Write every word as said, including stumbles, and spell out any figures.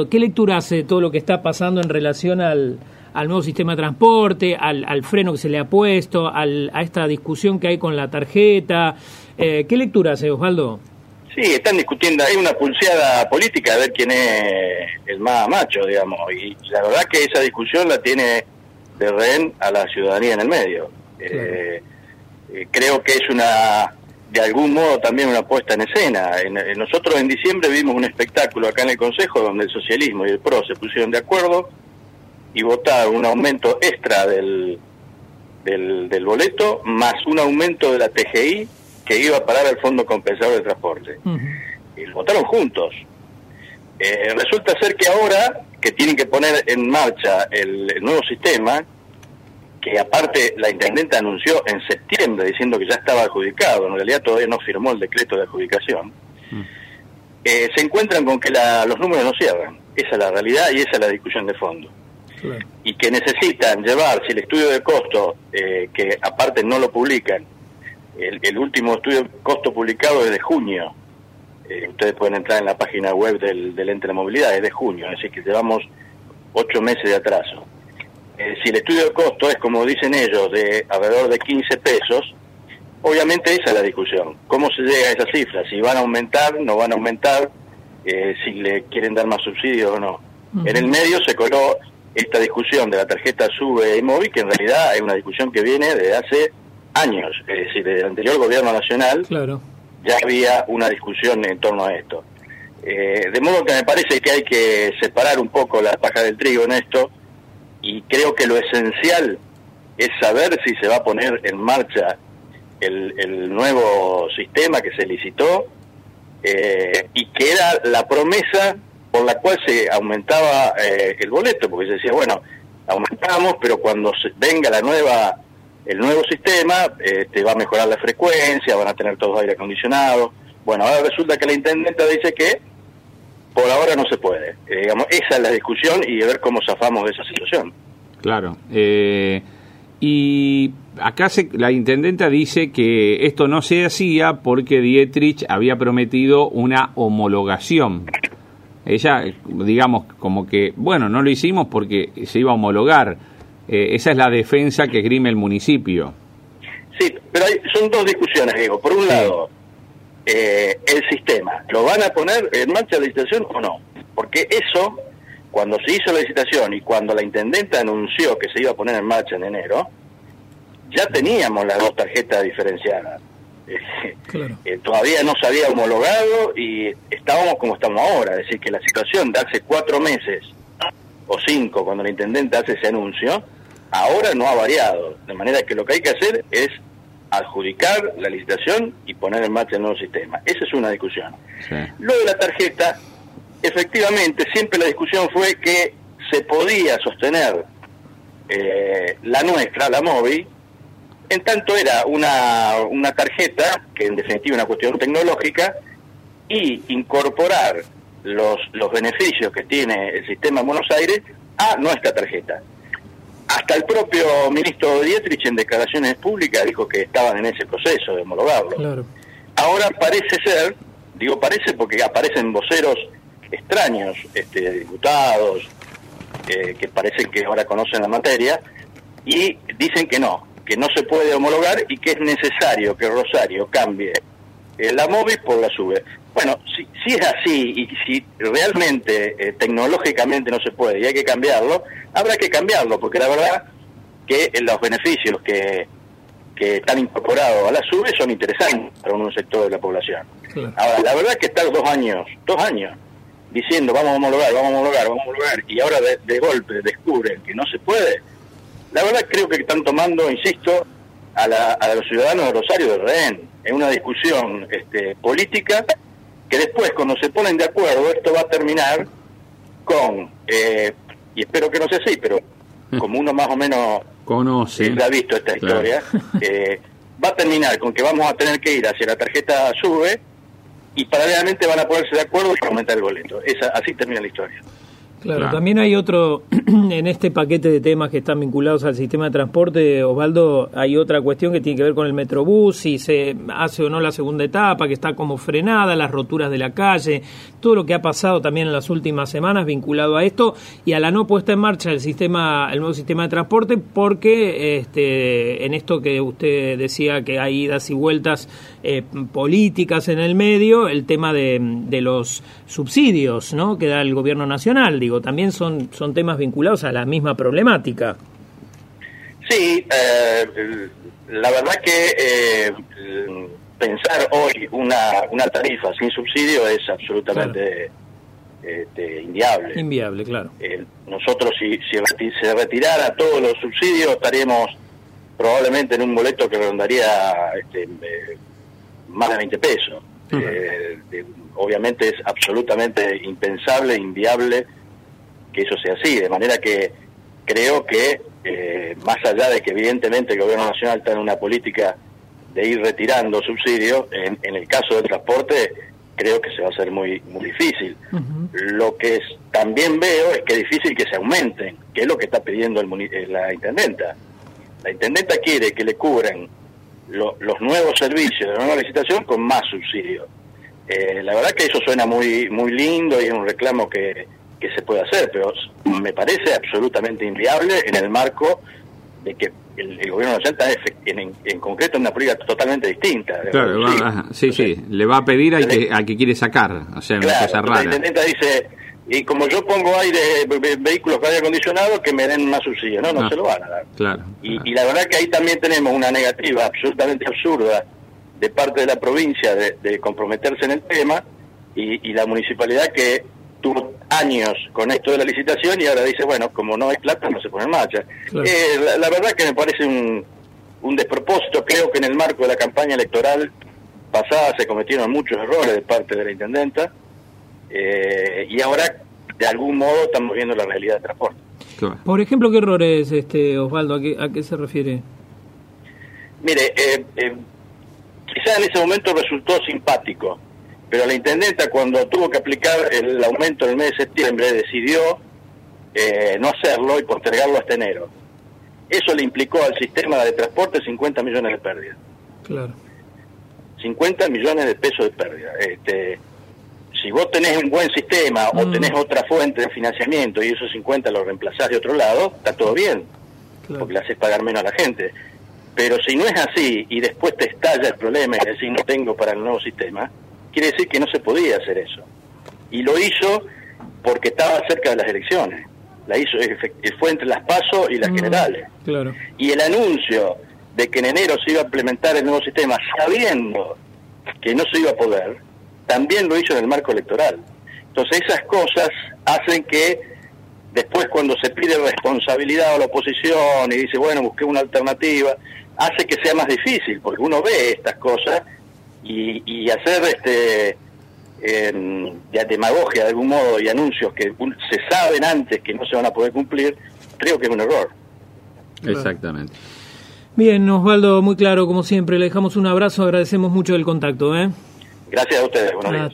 ¿Qué lectura hace de todo lo que está pasando en relación al, al nuevo sistema de transporte, al, al freno que se le ha puesto, al, a esta discusión que hay con la tarjeta? Eh, ¿Qué lectura hace, Osvaldo? Sí, están discutiendo, hay una pulseada política a ver quién es el más macho, digamos, y la verdad que esa discusión la tiene de rehén a la ciudadanía en el medio. Claro. Eh, eh, creo que es una, de algún modo también una puesta en escena. En, en nosotros en diciembre vimos un espectáculo acá en el Consejo donde el socialismo y el PRO se pusieron de acuerdo y votaron un aumento extra del, del, del boleto más un aumento de la T G I que iba a parar al Fondo Compensador de Transporte. Uh-huh. Y lo votaron juntos. Eh, resulta ser que ahora, que tienen que poner en marcha el, el nuevo sistema, que aparte la intendente anunció en septiembre diciendo que ya estaba adjudicado, en realidad todavía no firmó el decreto de adjudicación, uh-huh. eh, se encuentran con que la, los números no cierran. Esa es la realidad y esa es la discusión de fondo. Claro. Y que necesitan llevar, si el estudio de costo, eh, que aparte no lo publican, El, el último estudio de costo publicado es de junio. Eh, ustedes pueden entrar en la página web del, del ente de la movilidad, es de junio, es decir que llevamos ocho meses de atraso. Eh, si el estudio de costo es, como dicen ellos, de alrededor de quince pesos, obviamente esa es la discusión. ¿Cómo se llega a esa cifra? Si van a aumentar, no van a aumentar, eh, si le quieren dar más subsidios o no. Uh-huh. En el medio se coló esta discusión de la tarjeta SUBE y móvil, que en realidad es una discusión que viene desde hace años, es decir, desde el anterior gobierno nacional. Claro. Ya había una discusión en torno a esto. Eh, de modo que me parece que hay que separar un poco la paja del trigo en esto, y creo que lo esencial es saber si se va a poner en marcha el, el nuevo sistema que se licitó, eh, y que era la promesa por la cual se aumentaba eh, el boleto, porque se decía, bueno, aumentamos, pero cuando se venga la nueva el nuevo sistema, eh, te va a mejorar la frecuencia, van a tener todos aire acondicionado. Bueno, ahora resulta que la intendenta dice que por ahora no se puede. Eh, digamos, esa es la discusión y a ver cómo zafamos de esa situación. Claro. Eh, y acá se, la intendenta dice que esto no se hacía porque Dietrich había prometido una homologación. Ella, digamos, como que, bueno, no lo hicimos porque se iba a homologar. Eh, esa es la defensa que esgrime el municipio. Sí, pero hay, son dos discusiones, Diego. Por un sí. lado, eh, el sistema, ¿lo van a poner en marcha la licitación o no? Porque eso, cuando se hizo la licitación y cuando la intendenta anunció que se iba a poner en marcha en enero, ya teníamos las dos tarjetas diferenciadas. Eh, claro. eh, todavía no se había homologado y estábamos como estamos ahora. Es decir, que la situación de hace cuatro meses o cinco, cuando la intendente hace ese anuncio, ahora no ha variado, de manera que lo que hay que hacer es adjudicar la licitación y poner en marcha el nuevo sistema. Esa es una discusión. Sí. Lo de la tarjeta, efectivamente, siempre la discusión fue que se podía sostener eh, la nuestra, la móvil, en tanto era una, una tarjeta, que en definitiva es una cuestión tecnológica, y incorporar los, los beneficios que tiene el sistema en Buenos Aires a nuestra tarjeta. Hasta el propio ministro Dietrich en declaraciones públicas dijo que estaban en ese proceso de homologarlo. Claro. Ahora parece ser, digo parece porque aparecen voceros extraños, este, diputados, eh, que parecen que ahora conocen la materia, y dicen que no, que no se puede homologar y que es necesario que Rosario cambie eh, la móvil por la SUBE. Bueno, si, si es así y si realmente eh, tecnológicamente no se puede y hay que cambiarlo, habrá que cambiarlo, porque la verdad que eh, los beneficios que, que están incorporados a la SUBE son interesantes para un sector de la población. Sí. Ahora, la verdad es que estar dos años, dos años, diciendo vamos a homologar, vamos a homologar, vamos a homologar, y ahora de, de golpe descubren que no se puede, la verdad creo que están tomando, insisto, a, la, a los ciudadanos de Rosario de rehén. Es una discusión este, política que después, cuando se ponen de acuerdo, esto va a terminar con, eh, y espero que no sea así, pero como uno más o menos conoce, eh, ha visto esta claro. historia, eh, va a terminar con que vamos a tener que ir hacia la tarjeta SUBE y paralelamente van a ponerse de acuerdo y aumentar el boleto. Esa, así termina la historia. Claro, Claro. También hay otro, en este paquete de temas que están vinculados al sistema de transporte, Osvaldo, hay otra cuestión que tiene que ver con el Metrobús, si se hace o no la segunda etapa, que está como frenada, las roturas de la calle, todo lo que ha pasado también en las últimas semanas vinculado a esto y a la no puesta en marcha del sistema, el nuevo sistema de transporte, porque este, en esto que usted decía que hay idas y vueltas eh, políticas en el medio, el tema de, de los subsidios, ¿no?, que da el gobierno nacional, digo, también son, son temas vinculados a la misma problemática. Sí, eh, la verdad que eh, pensar hoy una, una tarifa sin subsidio es absolutamente claro. este, inviable. Inviable, claro. Eh, nosotros si, si reti- se retirara todos los subsidios estaríamos probablemente en un boleto que rondaría este, eh, más de veinte pesos. Uh-huh. Eh, de, obviamente es absolutamente impensable, inviable que eso sea así, de manera que creo que eh, más allá de que evidentemente el gobierno nacional está en una política de ir retirando subsidios, en, en el caso del transporte creo que se va a hacer muy muy difícil. Uh-huh. Lo que es, también veo es que es difícil que se aumenten, que es lo que está pidiendo el, la intendenta. La intendenta quiere que le cubran lo, los nuevos servicios de la nueva licitación con más subsidios. Eh, la verdad que eso suena muy muy lindo y es un reclamo que, que se puede hacer, pero me parece absolutamente inviable en el marco de que el, el gobierno nacional está en, en, en concreto en una política totalmente distinta. Claro, va, ajá, sí, sí, le va a pedir al que, al que quiere sacar, o sea, una claro, cosa rara. La intendenta dice, y como yo pongo aire, vehículos con aire acondicionado, que me den más subsidio. No, no, no se lo van a dar. Claro, y, claro. y la verdad que ahí también tenemos una negativa absolutamente absurda de parte de la provincia de, de comprometerse en el tema, y, y la municipalidad que tuvo años con esto de la licitación y ahora dice, bueno, como no hay plata no se pone en marcha. Claro. Eh, la, la verdad que me parece un, un despropósito. Creo que en el marco de la campaña electoral pasada se cometieron muchos errores de parte de la intendenta, eh, y ahora de algún modo estamos viendo la realidad del transporte. Claro. Por ejemplo, ¿qué errores, este, Osvaldo? ¿A qué, a qué se refiere? Mire, eh, eh, quizá en ese momento resultó simpático, pero la intendenta cuando tuvo que aplicar el aumento en el mes de septiembre decidió eh, no hacerlo y postergarlo hasta enero. Eso le implicó al sistema de transporte cincuenta millones de pérdidas. Claro. cincuenta millones de pesos de pérdida. Este, si vos tenés un buen sistema mm. o tenés otra fuente de financiamiento y esos cincuenta los reemplazás de otro lado, está todo bien, claro, porque le haces pagar menos a la gente. Pero si no es así y después te estalla el problema y decís no tengo para el nuevo sistema, quiere decir que no se podía hacer eso. Y lo hizo porque estaba cerca de las elecciones. La hizo, fue entre las PASO y las mm, generales. Claro. Y el anuncio de que en enero se iba a implementar el nuevo sistema, sabiendo que no se iba a poder, también lo hizo en el marco electoral. Entonces esas cosas hacen que después cuando se pide responsabilidad a la oposición y dice, bueno, busqué una alternativa, hace que sea más difícil, porque uno ve estas cosas y, y hacer este eh, de demagogia de algún modo y anuncios que un, se saben antes que no se van a poder cumplir, creo que es un error. Exactamente. Bien, Osvaldo, muy claro, como siempre. Le dejamos un abrazo, agradecemos mucho el contacto, ¿eh? Gracias a ustedes, buenos días.